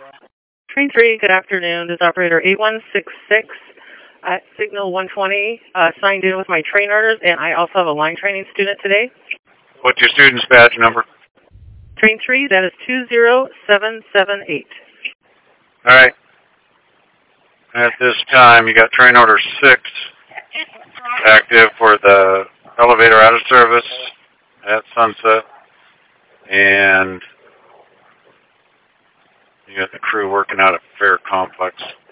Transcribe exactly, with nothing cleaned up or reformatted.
Train three, good afternoon. This is operator eight one six six at signal one twenty, uh, signed in with my train orders, and I also have a line training student today. What's your student's badge number? Train three, that is two zero seven seven eight. All right. At this time, you got train order six active for the elevator out of service at Sunset, and you got the crew working out at Fair Complex.